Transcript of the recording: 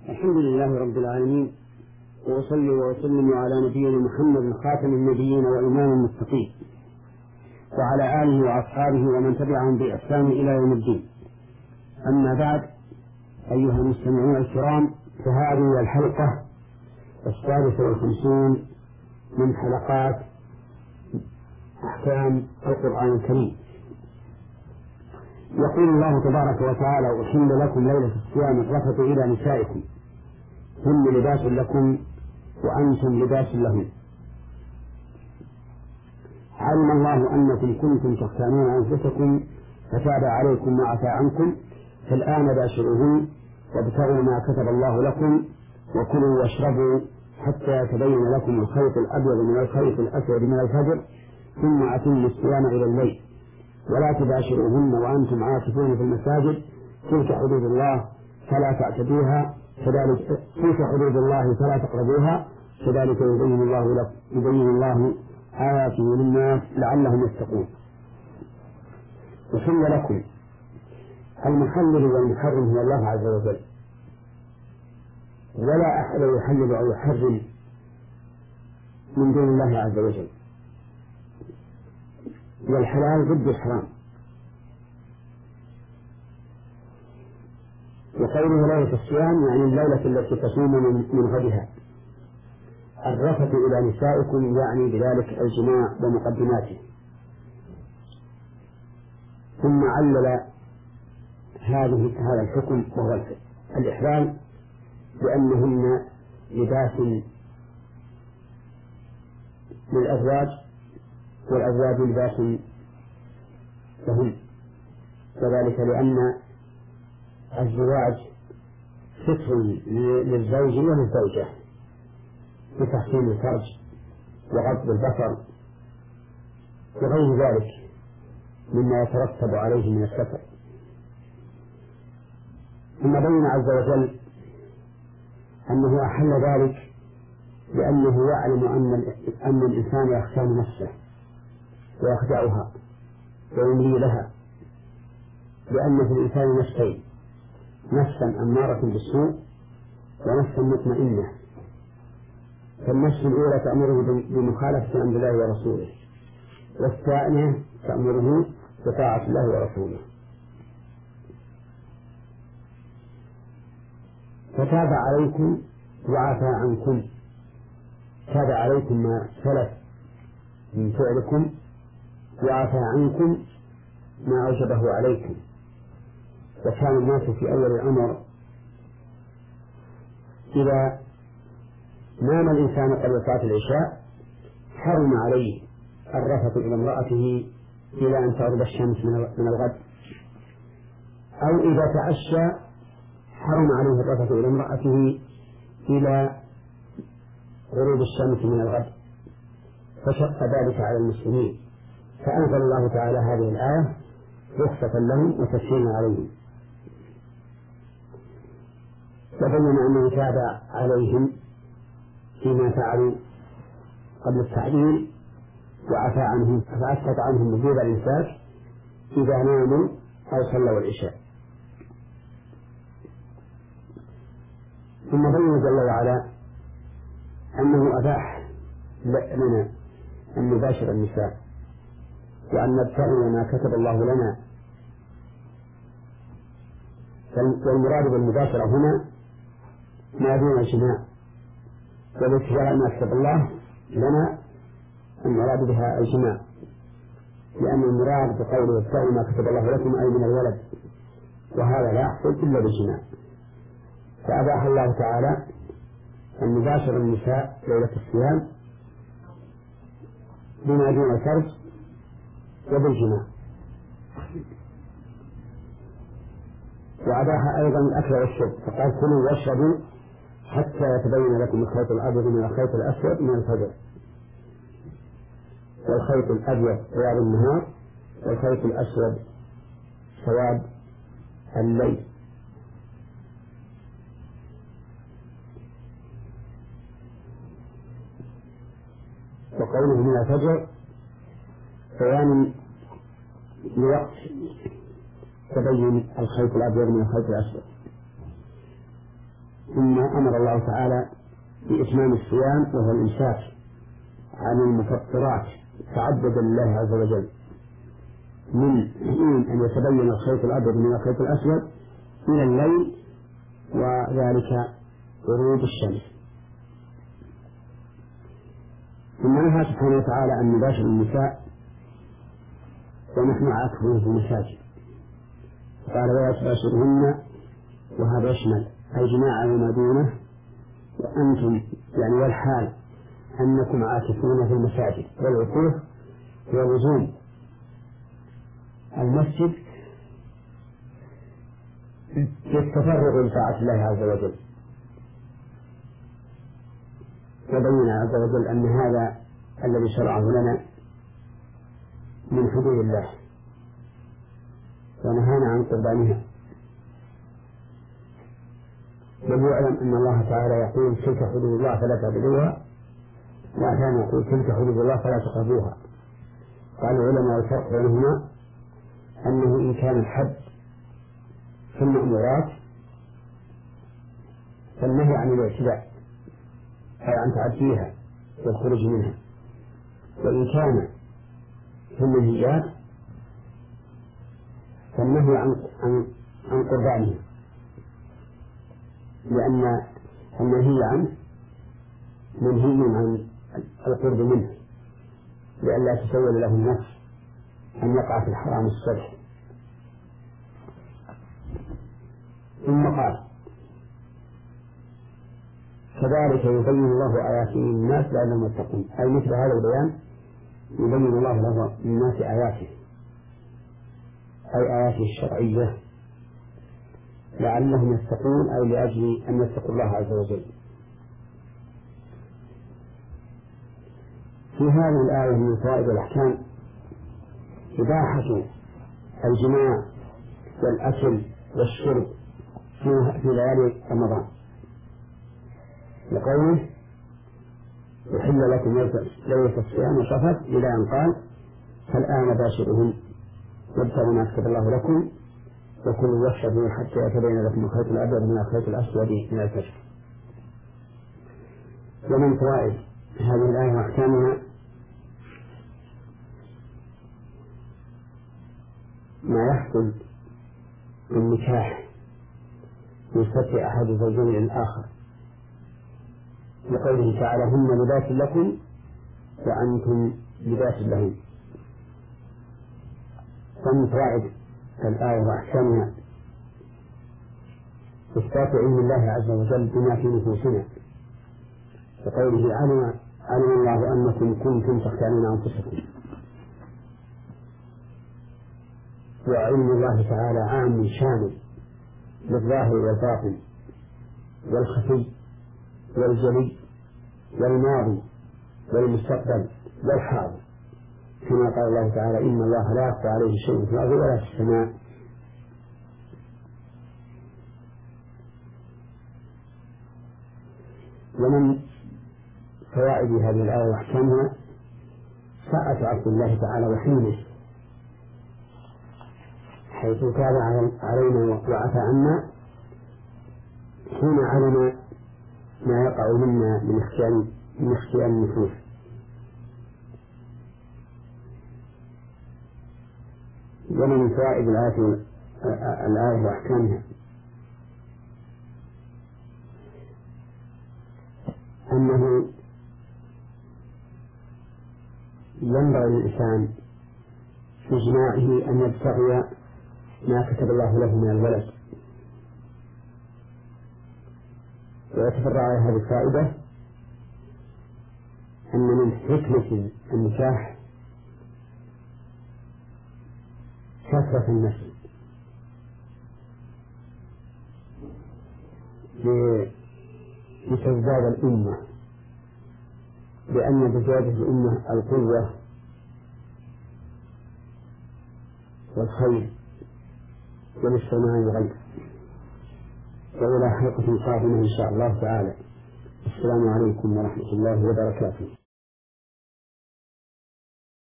الحمد لله رب العالمين، وأصلي وأسلم على نبينا محمد خاتم النبيين وإمام المتقين، وعلى آله وأصحابه ومن تبعهم بإحسان إلى يوم الدين. أما بعد، أيها المستمعون الكرام، فهذه الحلقة 56 من حلقات أحكام القرآن الكريم. يقول الله تبارك وتعالى: أحل لكم ليلة الصيام الرفث إلى نسائكم هن لباس لكم وأنتم لباس لهم. علم الله أنكم كنتم تختانون أنفسكم فتاب عليكم وعفى عنكم، فالآن باشروهن وابتغوا ما كتب الله لكم وكلوا واشربوا حتى يتبين لكم الخيط الأبيض من الخيط الأسود من الفجر، ثم أتموا الصيام إلى الليل، ولا تباشروهن وأنتم عاكفون في المساجد، تلك حدود الله فلا تعتدوها، تلك حدود الله فلا تقربوها، كذلك يبين الله آياته للناس لعلهم يتقون. وحل لكم، المحلل والمحرم هو الله عز وجل، ولا أحد يحلل أو يحرم من دون الله عز وجل، والحلال ضد الحرام. وقوله ليلة الصيام يعني الليلة التي تصوم من غدها. الرفث إلى نسائكم يعني بذلك الجماع ومقدماته. ثم علل هذا الحكم وهو الإحلال بأنهن لباس للأزواج والأزواج لباس لهم، وذلك لأن الزواج ستر للزوج وللزوجة بتحسين الفرج وغض البصر وغير ذلك مما يترتب عليه من الستر. ثم بين عز وجل أنه أحل ذلك لأنه يعلم أن الإنسان يختان نفسه ويخدعها ويملي لها، لأن في الإنسان نفسين: نفسا أمارة بالسوء ونفسا مطمئنة. فالنفس الأولى تأمره بمخالفة أمر الله ورسوله، والثانية تأمره بطاعة الله ورسوله. فتاب عليكم وعفى عنكم، تاب عليكم ما سلف من فعلكم وعفى عنكم ما أوجبه عليكم. وكان الناس في أول الأمر إذا نام الإنسان قبل صلاة العشاء حرم عليه الرفث إلى امرأته إلى أن تغرب الشمس من الغد، أو إذا تعشى حرم عليه الرفث إلى امرأته إلى غروب الشمس من الغد، فشق ذلك على المسلمين، فأنزل الله تعالى هذه الآية رخصة لهم وتسهيلا عليهم، وبين أنه تاب عليهم فيما فعلوا قبل التعليل وعفى عنهم، فأسقط عنهم وجوب الإمساك إذا ناموا أو صلوا العشاء. ثم بين جل وعلا أنه أباح لنا أن نباشر النساء وأن نبتغي ما كتب الله لنا. والمراد بالمباشرة هنا ما دون الجماع، والابتغاء ما كتب الله لنا المراد بها الجماع، لأن المراد بقوله ابتغوا ما كتب الله لكم أي من الولد، وهذا لا يحصل إلا بالجماع. فأباح الله تعالى أن نباشر النساء ليلة الصيام بما دون الفرج وبالجماع، وأباح أيضا الأكل والشرب، فقال: كلوا واشربوا حتى يتبين لكم الخيط الأبيض من الخيط الأسود من الفجر. والخيط الأبيض رياض النهار، والخيط الأسود سواد الليل. وقوله من الفجر بيان لوقت تبين الخيط الأبيض من الخيط الأسود. مما أمر الله تعالى بإتمام الصيام وهو الإمساك عن المفطرات تعبدا لله عز وجل من حين أن يتبين الخيط الأبيض من الخيط الأسود إلى الليل وذلك غروب الشمس. ثم نهى سبحانه وتعالى عن نباشر النساء ونحن عاكفون في المساجد، قال ولا تباشرهن، وهذا يشمل الجماع وما دونه، وأنتم يعني والحال أنكم عاكفون في المساجد. والعكوف هو لزوم المسجد للتفرغ لطاعة الله عز وجل. وبين عز وجل أن هذا الذي شرعه لنا من حدود الله ونهانا عن قربانها. بل يعلم أن الله تعالى يقول تلك حدود الله فلا تعتدوها، وأحيانا يقول تلك حدود الله فلا تقربوها. قال العلماء الفرق بينهما أنه إن كان الحد في المأمورات فالنهي عن الاعتداء أي عن تعديها والخروج منها، وإن كان في المنهيات فالنهي عن قربانها، لأن النهي عنه منهي عن القرب منه لئلا تسول له النفس أن يقع في الحرام الصرح. ثم قال كذلك يبين الله آياته للناس لعلهم يتقون، أي مثل هذا البيان يبين الله للناس آياته، أي آياته الشرعية لعلهم يتقون، أي لأجل أن يتقوا الله عز وجل. في هذه الآية من فوائد الأحكام إباحة الجماع والأكل والشرب في ليالي رمضان، لقوله يحل لكم ليلة الصيام والرفث إلى أن قال فالآن باشرهن وابتغوا ما كتب الله لكم وكلوا واشربوا حتى يتبين لكم الخيط الأبيض من الخيط الأسود من الفجر. ومن فوائد هذه الآية وأحكامها ما يحصل بالنكاح من فتح أحد الزوجين للآخر، لقوله تعالى هن لباس لكم وأنتم لباس لهم. ومن فوائد الآية وأحكامها إثبات علم الله عز وجل بما في نفوسنا، لقوله علم الله أنكم كنتم تختارون أنفسكم. وعلم الله تعالى عام شامل للظاهر والباطن والخفي والجلي والماضي والمستقبل والحاضر، كما قال الله تعالى إن الله لا يخفى عليه شيء في الأرض ولا في السماء. ومن فوائد هذه الآية وأحكامها ساعة عبد الله تعالى وحينه، حيث تاب علينا وعفى عنا حين علم ما يقع منا من اختيار النفوس. ومن فوائد الآية وأحكامها أنه ينبغي للإنسان في جماعه أن يبتغي ما كتب الله له من الولد. ويتفرع على هذه الفائدة أن من حكمة النكاح كثرة النسل لتزداد الأمة، لأن بزيادة الأمة القوة والخير والاجتماع الغير. وإلى حلقة قادمة إن شاء الله تعالى. السلام عليكم ورحمة الله وبركاته.